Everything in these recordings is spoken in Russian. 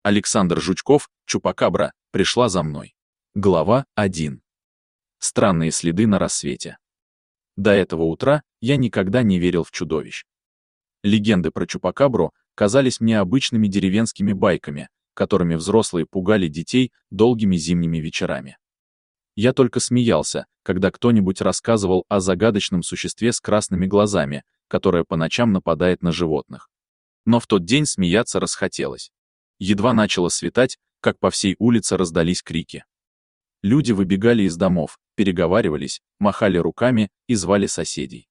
Александр Жучков, Чупакабра, пришла за мной. Глава 1. Странные следы на рассвете. До этого утра я никогда не верил в чудовищ. Легенды про Чупакабру казались мне обычными деревенскими байками, которыми взрослые пугали детей долгими зимними вечерами. Я только смеялся, когда кто-нибудь рассказывал о загадочном существе с красными глазами, которое по ночам нападает на животных. Но в тот день смеяться расхотелось. Едва начало светать, как по всей улице раздались крики. Люди выбегали из домов, переговаривались, махали руками и звали соседей.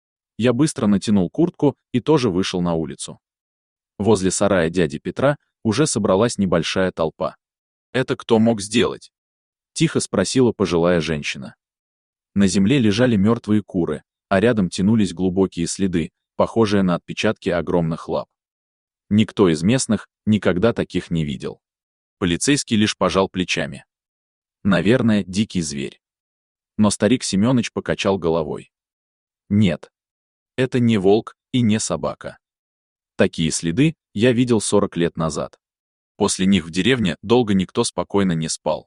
Я быстро натянул куртку и тоже вышел на улицу. Возле сарая дяди Петра уже собралась небольшая толпа. «Это кто мог сделать?» — тихо спросила пожилая женщина. На земле лежали мертвые куры, а рядом тянулись глубокие следы, похожие на отпечатки огромных лап. Никто из местных никогда таких не видел. Полицейский лишь пожал плечами. Наверное, дикий зверь. Но старик Семёныч покачал головой. Нет. Это не волк и не собака. Такие следы я видел 40 лет назад. После них в деревне долго никто спокойно не спал.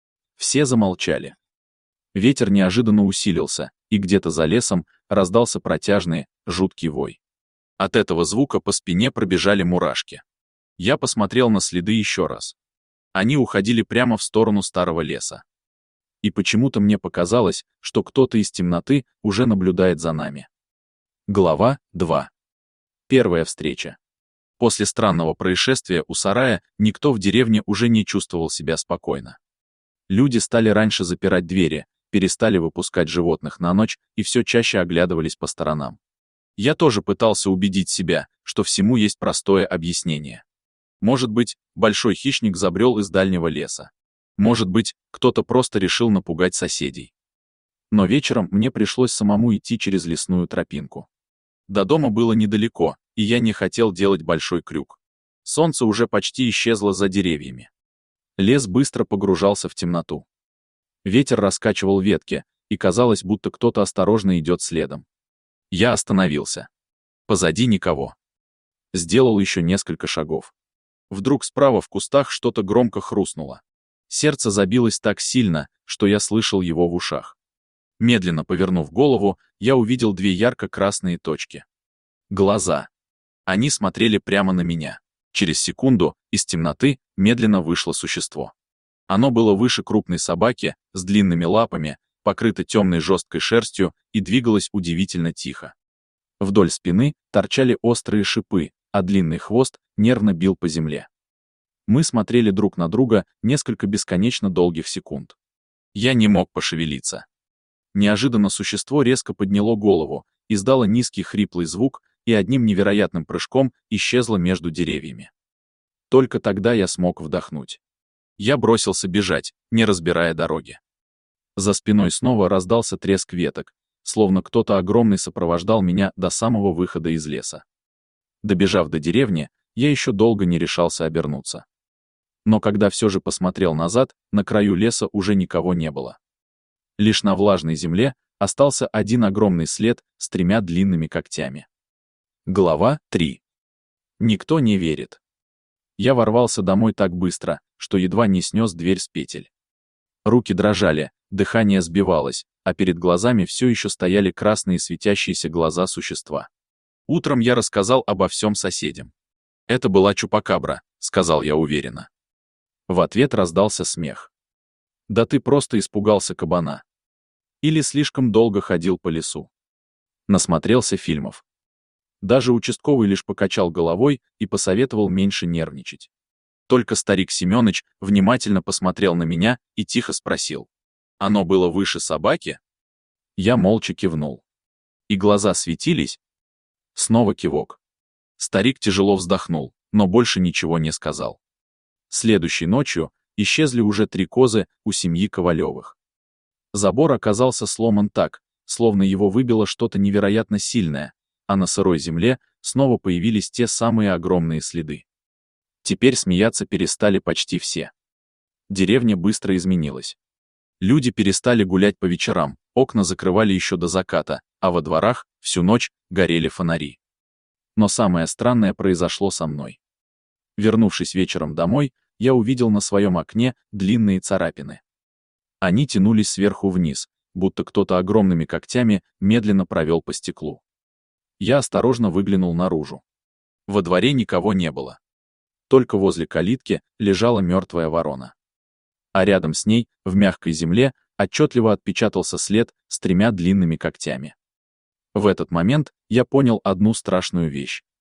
Все замолчали. Ветер неожиданно усилился, и где-то за лесом раздался протяжный, жуткий вой. От этого звука по спине пробежали мурашки. Я посмотрел на следы еще раз. Они уходили прямо в сторону старого леса. И почему-то мне показалось, что кто-то из темноты уже наблюдает за нами. Глава 2. Первая встреча. После странного происшествия у сарая никто в деревне уже не чувствовал себя спокойно. Люди стали раньше запирать двери, перестали выпускать животных на ночь и все чаще оглядывались по сторонам. Я тоже пытался убедить себя, что всему есть простое объяснение. Может быть, большой хищник забрел из дальнего леса. Может быть, кто-то просто решил напугать соседей. Но вечером мне пришлось самому идти через лесную тропинку. До дома было недалеко, и я не хотел делать большой крюк. Солнце уже почти исчезло за деревьями. Лес быстро погружался в темноту. Ветер раскачивал ветки, и казалось, будто кто-то осторожно идет следом. Я остановился. Позади никого. Сделал еще несколько шагов. Вдруг справа в кустах что-то громко хрустнуло. Сердце забилось так сильно, что я слышал его в ушах. Медленно повернув голову, я увидел две ярко-красные точки. Глаза. Они смотрели прямо на меня. Через секунду из темноты медленно вышло существо. Оно было выше крупной собаки, с длинными лапами, покрыто темной жесткой шерстью и двигалось удивительно тихо. Вдоль спины торчали острые шипы, а длинный хвост нервно бил по земле. Мы смотрели друг на друга несколько бесконечно долгих секунд. Я не мог пошевелиться. Неожиданно существо резко подняло голову, издало низкий хриплый звук и одним невероятным прыжком исчезло между деревьями. Только тогда я смог вдохнуть. Я бросился бежать, не разбирая дороги. За спиной снова раздался треск веток, словно кто-то огромный сопровождал меня до самого выхода из леса. Добежав до деревни, я еще долго не решался обернуться. Но когда все же посмотрел назад, на краю леса уже никого не было. Лишь на влажной земле остался один огромный след с 3 длинными когтями. Глава 3. Никто не верит. Я ворвался домой так быстро, что едва не снес дверь с петель. Руки дрожали, дыхание сбивалось, а перед глазами все еще стояли красные светящиеся глаза существа. Утром я рассказал обо всем соседям. «Это была Чупакабра», — сказал я уверенно. В ответ раздался смех. «Да ты просто испугался кабана. Или слишком долго ходил по лесу. Насмотрелся фильмов». Даже участковый лишь покачал головой и посоветовал меньше нервничать. Только старик Семёныч внимательно посмотрел на меня и тихо спросил: «Оно было выше собаки?» Я молча кивнул. «И глаза светились?» Снова кивок. Старик тяжело вздохнул, но больше ничего не сказал. Следующей ночью исчезли уже 3 козы у семьи Ковалевых. Забор оказался сломан так, словно его выбило что-то невероятно сильное, а на сырой земле снова появились те самые огромные следы. Теперь смеяться перестали почти все. Деревня быстро изменилась. Люди перестали гулять по вечерам, окна закрывали еще до заката, а во дворах всю ночь горели фонари. Но самое странное произошло со мной. Вернувшись вечером домой, я увидел на своем окне длинные царапины. Они тянулись сверху вниз, будто кто-то огромными когтями медленно провел по стеклу. Я осторожно выглянул наружу. Во дворе никого не было. Только возле калитки лежала мертвая ворона. А рядом с ней, в мягкой земле, отчетливо отпечатался след с 3 длинными когтями. В этот момент я понял одну страшную вещь.